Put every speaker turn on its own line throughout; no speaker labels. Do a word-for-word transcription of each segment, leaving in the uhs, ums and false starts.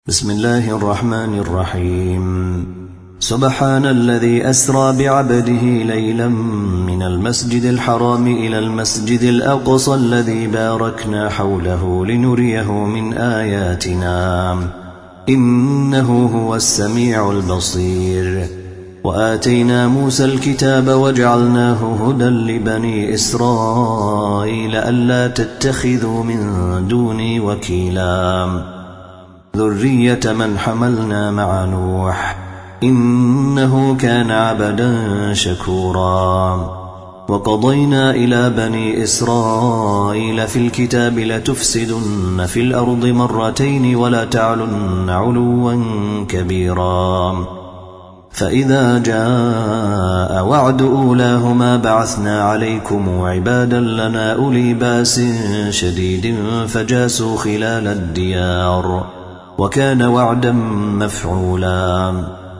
بسم الله الرحمن الرحيم. سبحان الذي أسرى بعبده ليلا من المسجد الحرام إلى المسجد الأقصى الذي باركنا حوله لنريه من آياتنا إنه هو السميع البصير. وآتينا موسى الكتاب وجعلناه هدى لبني إسرائيل ألا تتخذوا من دوني وكيلا ذرية من حملنا مع نوح إنه كان عبدا شكورا. وقضينا إلى بني إسرائيل في الكتاب لتفسدن في الأرض مرتين ولا تعلن علوا كبيرا فإذا جاء وعد أولاهما بعثنا عليكم عبادا لنا أولي بأس شديد فجاسوا خلال الديار وكان وعدا مفعولا.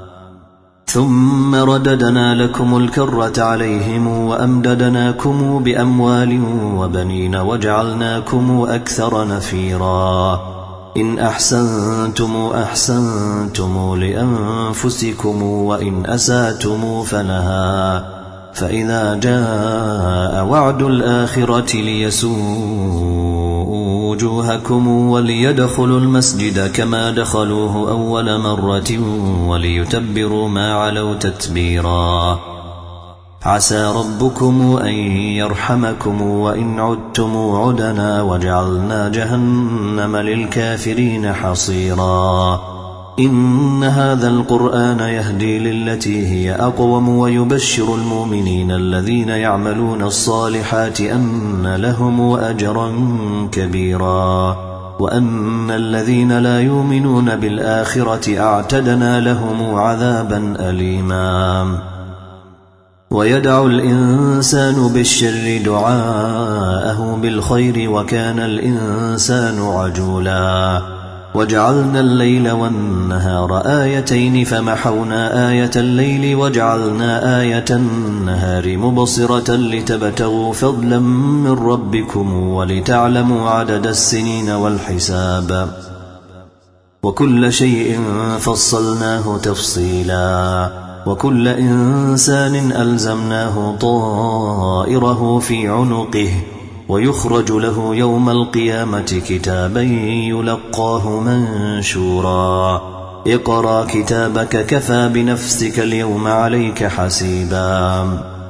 ثم رددنا لكم الكرة عليهم وأمددناكم بأموال وبنين وجعلناكم أكثر نفيرا. إن أحسنتم أحسنتم لأنفسكم وإن أساتم فلها فإذا جاء وعد الآخرة ليسوءوا وجوهكم وليدخلوا المسجد كما دخلوه أول مرة وليتبروا ما علوا تتبيرا. عسى ربكم أن يرحمكم وإن عدتم عدنا وجعلنا جهنم للكافرين حصيرا. إن هذا القرآن يهدي للتي هي أقوم ويبشر المؤمنين الذين يعملون الصالحات أن لهم أجرا كبيرا وأن الذين لا يؤمنون بالآخرة أعتدنا لهم عذابا أليما. ويدعو الإنسان بالشر دعاءه بالخير وكان الإنسان عجولا. وجعلنا الليل والنهار آيتين فمحونا آية الليل وجعلنا آية النهار مبصرة لتبتغوا فضلا من ربكم ولتعلموا عدد السنين والحساب وكل شيء فصلناه تفصيلا. وكل إنسان ألزمناه طائره في عنقه ويخرج له يوم القيامة كتابا يلقاه منشورا. اقرأ كتابك كفى بنفسك اليوم عليك حسيبا.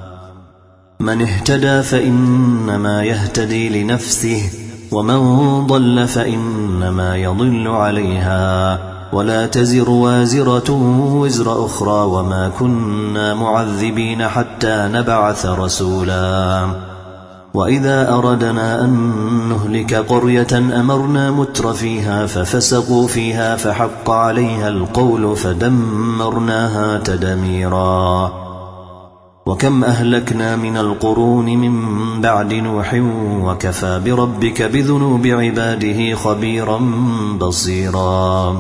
من اهتدى فإنما يهتدي لنفسه ومن ضل فإنما يضل عليها ولا تزر وازرة وزر أخرى وما كنا معذبين حتى نبعث رسولا. وإذا أردنا أن نهلك قرية أمرنا متر فيها ففسقوا فيها فحق عليها القول فدمرناها تدميرا. وكم أهلكنا من القرون من بعد نوح وكفى بربك بذنوب عباده خبيرا بصيرا.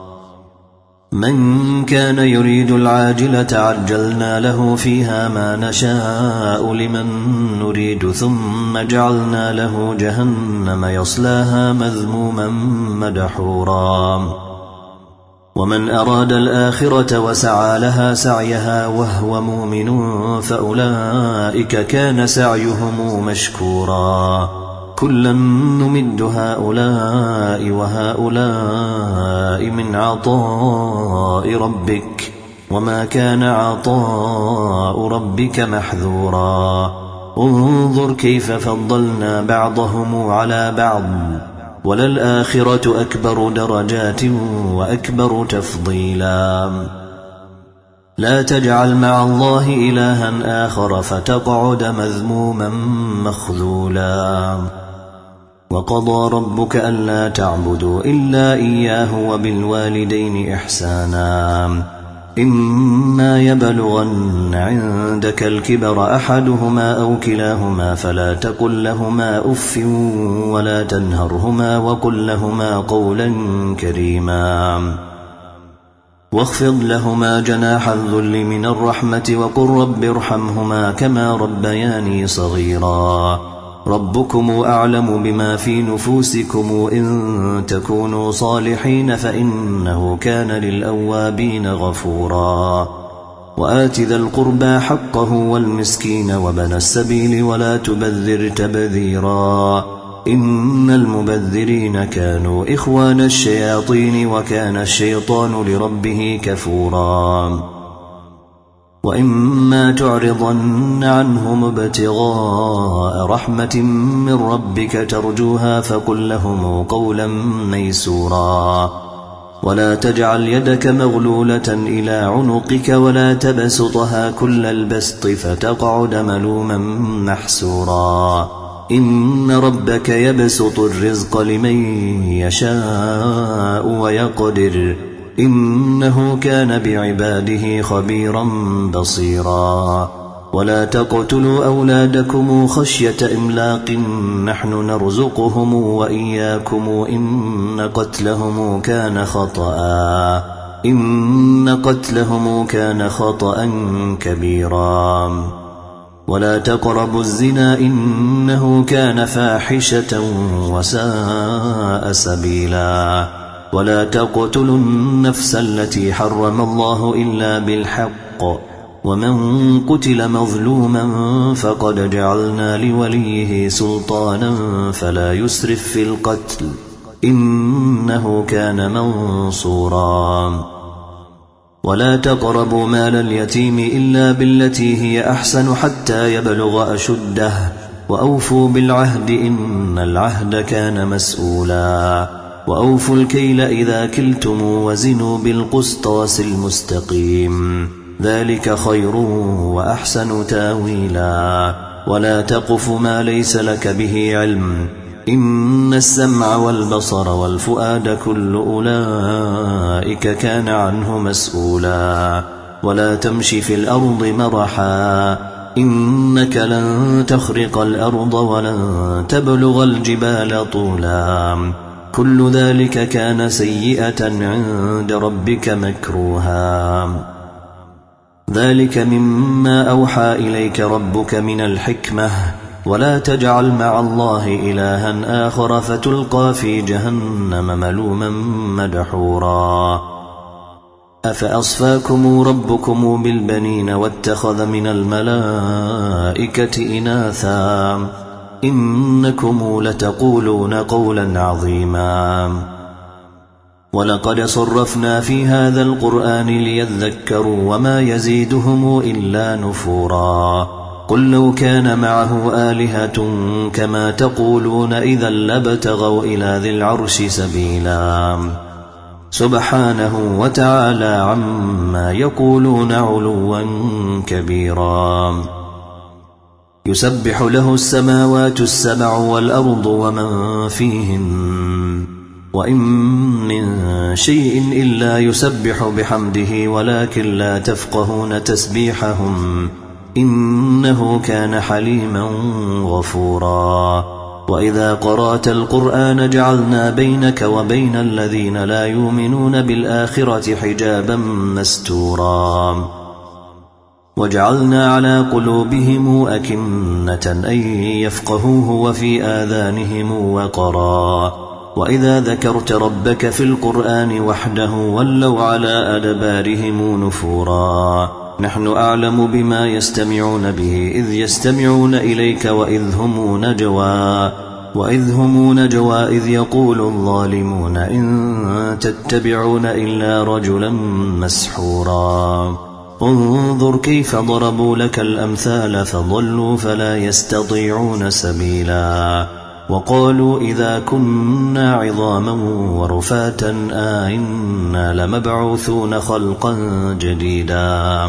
من كان يريد العاجلة عجلنا له فيها ما نشاء لمن نريد ثم جعلنا له جهنم يصلاها مذموما مدحورا. ومن أراد الآخرة وسعى لها سعيها وهو مؤمن فأولئك كان سعيهم مشكورا. كلا نمد هؤلاء وهؤلاء من عطاء ربك وما كان عطاء ربك محذورا. انظر كيف فضلنا بعضهم على بعض وللآخرة أكبر درجات وأكبر تفضيلا. لا تجعل مع الله إلها آخر فتقعد مذموما مخذولا. وقضى ربك ألا تعبدوا إلا إياه وبالوالدين إحسانا. إما يبلغن عندك الكبر أحدهما أو كلاهما فلا تقل لهما أف ولا تنهرهما وقل لهما قولا كريما. واخفض لهما جناح الذل من الرحمة وقل رب ارحمهما كما ربياني صغيرا. ربكم أعلم بما في نفوسكم إن تكونوا صالحين فإنه كان للأوابين غفورا وآت ذا القربى حقه والمسكين وابن السبيل ولا تبذر تبذيرا إن المبذرين كانوا إخوان الشياطين وكان الشيطان لربه كفورا وإما تعرضن عنهم ابتغاء رحمة من ربك ترجوها فقل لهم قولا ميسورا ولا تجعل يدك مغلولة إلى عنقك ولا تبسطها كل البسط فتقعد ملوما محسورا إن ربك يبسط الرزق لمن يشاء ويقدر إنه كان بعباده خبيرا بصيرا ولا تقتلوا أولادكم خشية إملاق نحن نرزقهم وإياكم إن قتلهم كان خطأ إن قتلهم كان خطأ كبيرا ولا تقربوا الزنا إنه كان فاحشة وساء سبيلا ولا تقتلوا النفس التي حرم الله إلا بالحق ومن قتل مظلوما فقد جعلنا لوليه سلطانا فلا يسرف في القتل إنه كان منصورا ولا تقربوا مال اليتيم إلا بالتي هي أحسن حتى يبلغ أشده وأوفوا بالعهد إن العهد كان مسؤولا وأوفوا الكيل إذا كلتم وزنوا بالقسطاس المستقيم ذلك خير وأحسن تاويلا ولا تقف ما ليس لك به علم إن السمع والبصر والفؤاد كل أولئك كان عنه مسؤولا ولا تمشي في الأرض مرحا إنك لن تخرق الأرض ولن تبلغ الجبال طولا كل ذلك كان سيئة عند ربك مكروها ذلك مما أوحى إليك ربك من الحكمة ولا تجعل مع الله إلها آخر فتلقى في جهنم ملوما مدحورا أفأصفاكم ربكم بالبنين واتخذ من الملائكة إناثا إنكم لتقولون قولا عظيما ولقد صرفنا في هذا القرآن ليذكروا وما يزيدهم إلا نفورا قل لو كان معه آلهة كما تقولون إذا لابتغوا إلى ذي العرش سبيلا سبحانه وتعالى عما يقولون علوا كبيرا يسبح له السماوات السبع والأرض ومن فيهن وإن من شيء إلا يسبح بحمده ولكن لا تفقهون تسبيحهم إنه كان حليما غفورا وإذا قرأت القرآن جعلنا بينك وبين الذين لا يؤمنون بالآخرة حجابا مستورا وجعلنا على قلوبهم أكنة أن يفقهوه وفي آذانهم وقرا وإذا ذكرت ربك في القرآن وحده ولوا على أدبارهم نفورا نحن أعلم بما يستمعون به إذ يستمعون إليك وإذ هم نجوى وإذ هم نجوى إذ يقول الظالمون إن تتبعون إلا رجلا مسحورا انظر كيف ضربوا لك الأمثال فضلوا فلا يستطيعون سبيلا وقالوا إذا كنا عظاما ورفاتا آئنا لمبعوثون خلقا جديدا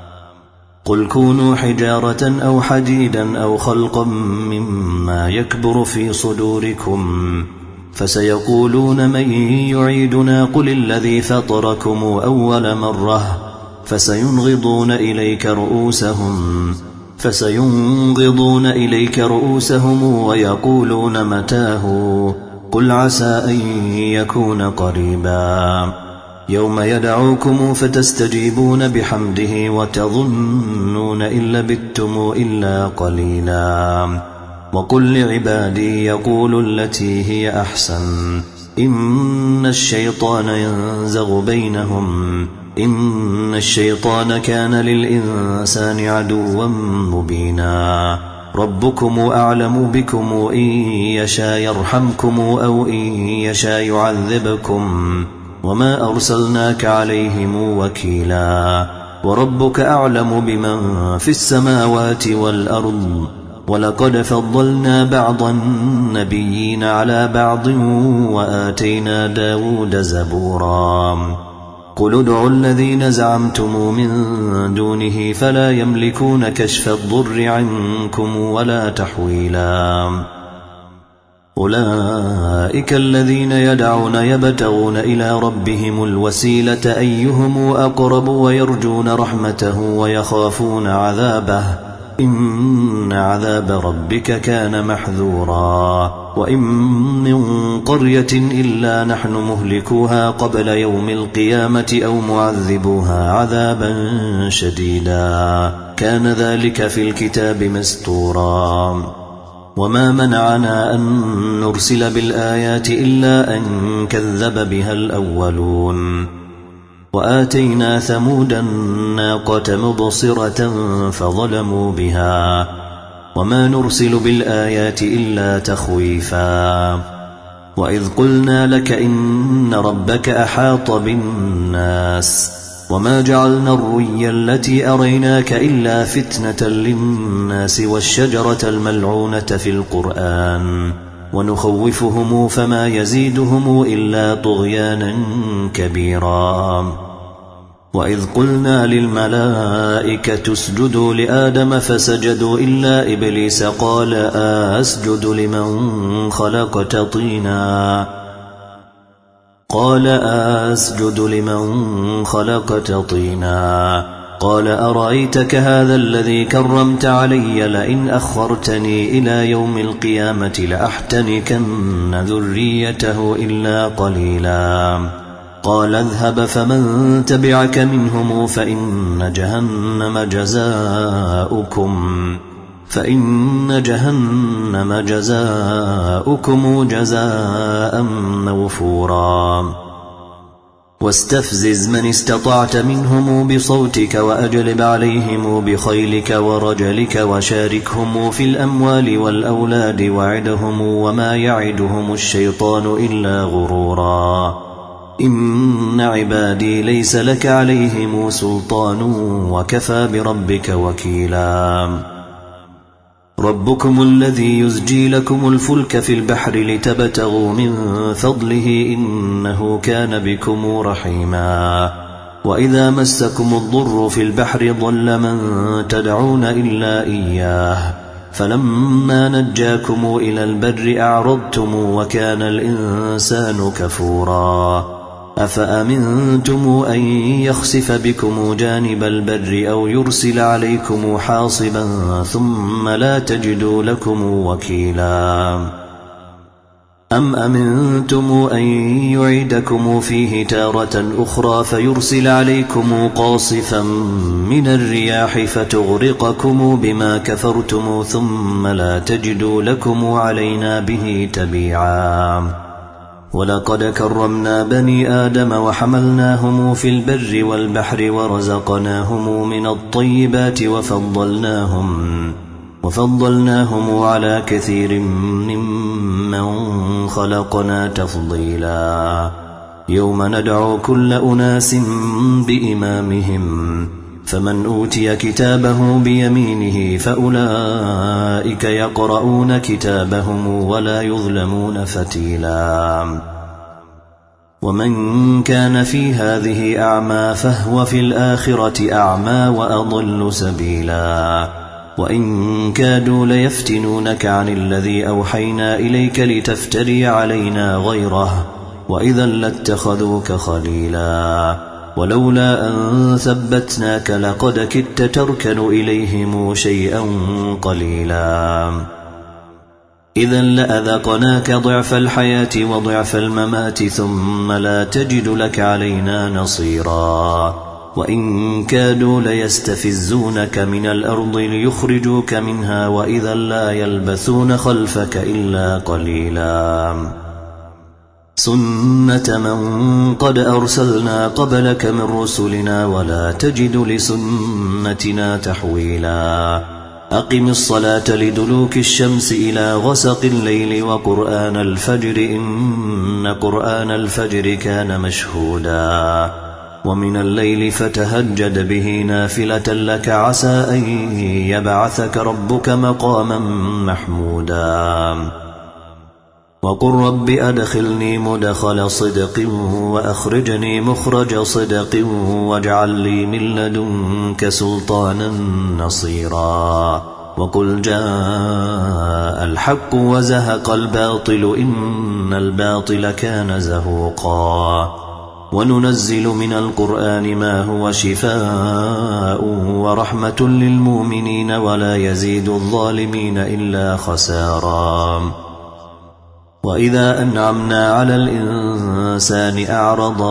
قل كونوا حجارة أو حديدا أو خلقا مما يكبر في صدوركم فسيقولون من يعيدنا قل الذي فطركم أول مرة فسينغضون إليك رؤوسهم فسينغضون إليك رؤوسهم ويقولون متاه قل عسى أن يكون قريبا يوم يدعوكم فتستجيبون بحمده وتظنون إن لبثتم إلا قليلا وقل لعبادي يقولوا التي هي أحسن إن الشيطان ينزغ بينهم إن الشيطان كان للإنسان عدوا مبينا ربكم أعلم بكم إن يشاء يرحمكم أو إن يشاء يعذبكم وما أرسلناك عليهم وكيلا وربك أعلم بمن في السماوات والأرض ولقد فضلنا بعض النبيين على بعض وآتينا داود زبورا قل ادعوا الذين زعمتم من دونه فلا يملكون كشف الضر عنكم ولا تحويلا أولئك الذين يدعون يبتغون إلى ربهم الوسيلة أيهم أقرب ويرجون رحمته ويخافون عذابه إن عذاب ربك كان محذورا وإن من قرية إلا نحن مهلكوها قبل يوم القيامة أو معذبوها عذابا شديدا كان ذلك في الكتاب مستورا وما منعنا أن نرسل بالآيات إلا أن كذب بها الأولون وآتينا ثمود الناقة مبصرة فظلموا بها وما نرسل بالآيات إلا تخويفا وإذ قلنا لك إن ربك أحاط بالناس وما جعلنا الرؤيا التي أريناك إلا فتنة للناس والشجرة الملعونة في القرآن ونخوفهم فما يزيدهم إلا طغيانا كبيرا وإذ قلنا للملائكة اسجدوا لآدم فسجدوا إلا إبليس قال أسجد لمن خلقت طينا قال أسجد لمن خلقت طينا قال أرأيتك هذا الذي كرمت علي لئن أخرتني إلى يوم القيامة لأحتنكن ذريته إلا قليلا قال اذهب فمن تبعك منهم فإن جهنم جزاؤكم فإن جهنم جزاؤكم جزاء موفورا واستفزز من استطعت منهم بصوتك وأجلب عليهم بخيلك ورجلك وشاركهم في الأموال والأولاد وعدهم وما يعدهم الشيطان إلا غرورا إن عبادي ليس لك عليهم سلطان وكفى بربك وكيلا ربكم الذي يزجي لكم الفلك في البحر لتبتغوا من فضله إنه كان بكم رحيما وإذا مسكم الضر في البحر ضل من تدعون إلا إياه فلما نجاكم إلى البر أعرضتم وكان الإنسان كفورا أفأمنتم أن يخسف بكم جانب البر أو يرسل عليكم حاصبا ثم لا تجدوا لكم وكيلا أم أمنتم أن يعيدكم فيه تارة أخرى فيرسل عليكم قاصفا من الرياح فتغرقكم بما كفرتم ثم لا تجدوا لكم علينا به تبيعا ولقد كرمنا بني آدم وحملناهم في البر والبحر ورزقناهم من الطيبات وفضلناهم وفضلناهم على كثير ممن خلقنا تفضيلا يوم ندعو كل أناس بإمامهم فمن أوتي كتابه بيمينه فأولئك يقرؤون كتابهم ولا يظلمون فتيلا ومن كان في هذه أعمى فهو في الآخرة أعمى وأضل سبيلا وإن كادوا ليفتنونك عن الذي أوحينا إليك لتفتري علينا غيره وإذا لاتخذوك خليلا ولولا أن ثبتناك لقد كدت تركن إليهم شيئا قليلا إذا لأذقناك ضعف الحياة وضعف الممات ثم لا تجد لك علينا نصيرا وإن كادوا ليستفزونك من الأرض ليخرجوك منها وإذا لا يلبثون خلفك إلا قليلا سنة من قد أرسلنا قبلك من رسلنا ولا تجد لسنتنا تحويلا أقم الصلاة لدلوك الشمس إلى غسق الليل وقرآن الفجر إن قرآن الفجر كان مشهودا ومن الليل فتهجد به نافلة لك عسى أن يبعثك ربك مقاما محمودا وقل رب أدخلني مدخل صدق وأخرجني مخرج صدق واجعل لي من لدنك سلطانا نصيرا وقل جاء الحق وزهق الباطل إن الباطل كان زهوقا وننزل من القرآن ما هو شفاء ورحمة للمؤمنين ولا يزيد الظالمين إلا خسارا وإذا أنعمنا على الإنسان أعرض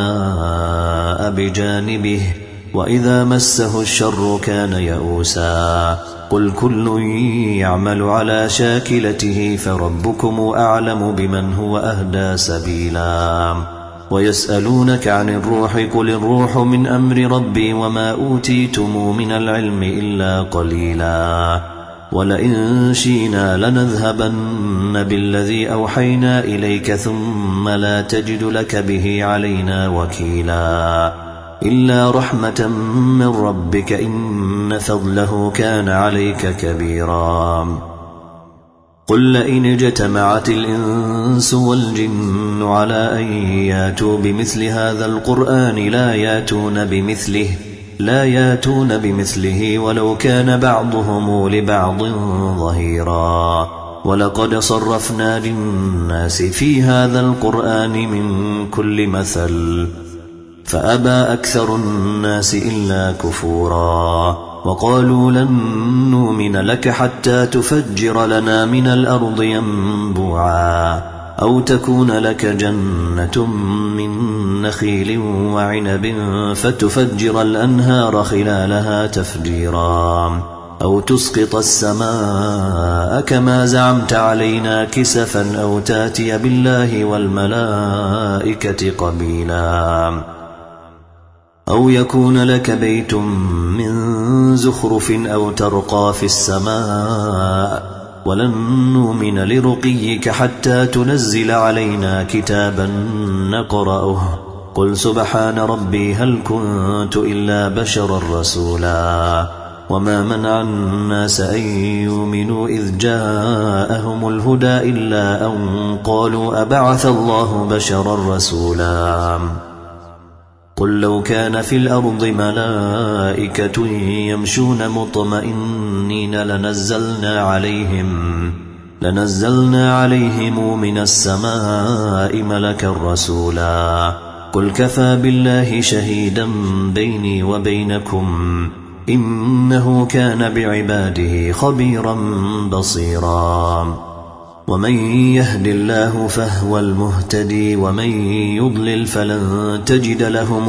وناء بجانبه وإذا مسه الشر كان يئوسا قل كل يعمل على شاكلته فربكم أعلم بمن هو أهدى سبيلا ويسألونك عن الروح قل الروح من أمر ربي وما أوتيتم من العلم إلا قليلا ولئن شئنا لنذهبن بالذي أوحينا إليك ثم لا تجد لك به علينا وكيلا إلا رحمة من ربك إن فضله كان عليك كبيرا قل لئن اجتمعت الإنس والجن على أن ياتوا بمثل هذا القرآن لا ياتون بمثله لا ياتون بمثله ولو كان بعضهم لبعض ظهيرا ولقد صرفنا للناس في هذا القرآن من كل مثل فأبى أكثر الناس إلا كفورا وقالوا لن نؤمن لك حتى تفجر لنا من الأرض ينبوعا أو تكون لك جنة من نخيل وعنب فتفجر الأنهار خلالها تفجيرا أو تسقط السماء كما زعمت علينا كسفا أو تاتي بالله والملائكة قبيلا أو يكون لك بيت من زخرف أو ترقى في السماء ولن نؤمن لرقيك حتى تنزل علينا كتابا نقرأه قل سبحان ربي هل كنت إلا بشرا رسولا وما منع الناس أن يؤمنوا إذ جاءهم الهدى إلا أن قالوا أبعث الله بشرا رسولا قل لو كان في الأرض ملائكة يمشون مطمئنين لنزلنا عليهم لنزلنا عليهم من السماء ملكا رسولا قل كفى بالله شهيدا بيني وبينكم إنه كان بعباده خبيرا بصيرا ومن يهد الله فهو المهتدي ومن يضلل فلن تجد لهم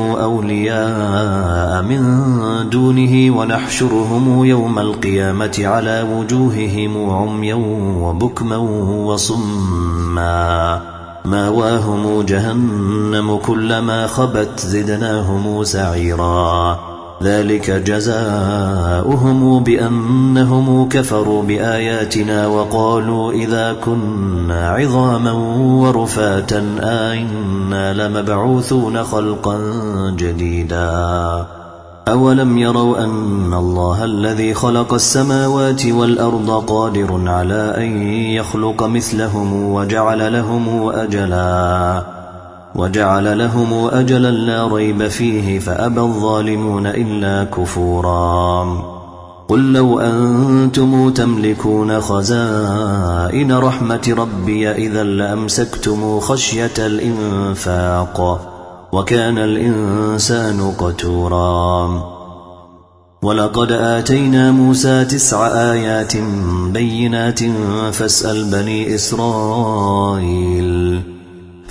أولياء من دونه ونحشرهم يوم القيامة على وجوههم عميا وبكما وصما ماواهم جهنم كلما خبت زدناهم سعيرا ذلك جزاؤهم بأنهم كفروا بآياتنا وقالوا إذا كنا عظاما ورفاتا أئنا لمبعوثون خلقا جديدا أولم يروا أن الله الذي خلق السماوات والأرض قادر على أن يخلق مثلهم وجعل لهم أجلا وجعل لهم أجلا لا ريب فيه فأبى الظالمون إلا كفورا قل لو أنتم تملكون خزائن رحمة ربي إذا لأمسكتم خشية الإنفاق وكان الإنسان قتورا ولقد آتينا موسى تسع آيات بينات فاسأل بني إسرائيل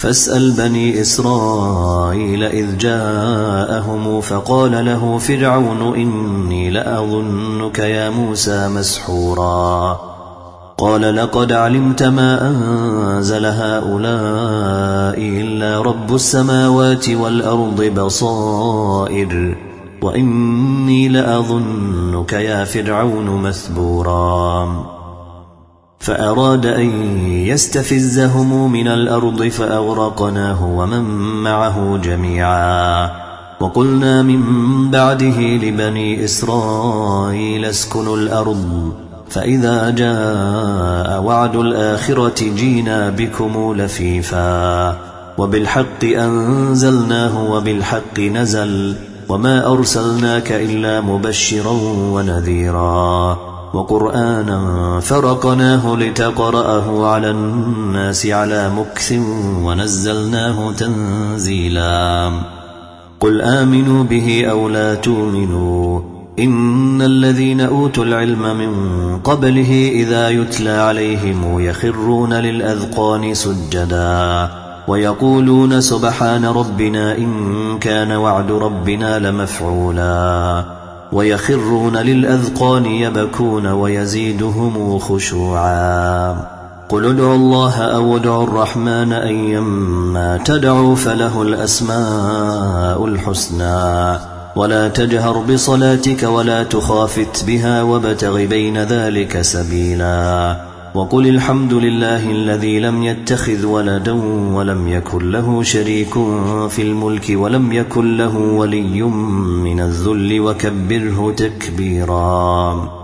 فاسأل بني إسرائيل إذ جاءهم فقال له فرعون إني لأظنك يا موسى مسحورا قال لقد علمت ما أنزل هؤلاء إلا رب السماوات والأرض بصائر وإني لأظنك يا فرعون مثبورا فأراد أن يستفزهم من الأرض فأغرقناه ومن معه جميعا وقلنا من بعده لبني إسرائيل اسكنوا الأرض فإذا جاء وعد الآخرة جينا بكم لفيفا وبالحق أنزلناه وبالحق نزل وما أرسلناك إلا مبشرا ونذيرا وقرآنا فرقناه لتقرأه على الناس على مكث ونزلناه تنزيلا قل آمنوا به أو لا تؤمنوا إن الذين أوتوا العلم من قبله إذا يتلى عليهم يخرون للأذقان سجدا ويقولون سبحان ربنا إن كان وعد ربنا لمفعولا ويخرون للأذقان يبكون ويزيدهم خشوعا قل ادعوا الله أو ادعوا الرحمن أيما تدعوا فله الأسماء الحسنى ولا تجهر بصلاتك ولا تخافت بها وابتغ بين ذلك سبيلا وقل الحمد لله الذي لم يتخذ ولدا ولم يكن له شريك في الملك ولم يكن له ولي من الذل وكبره تكبيرا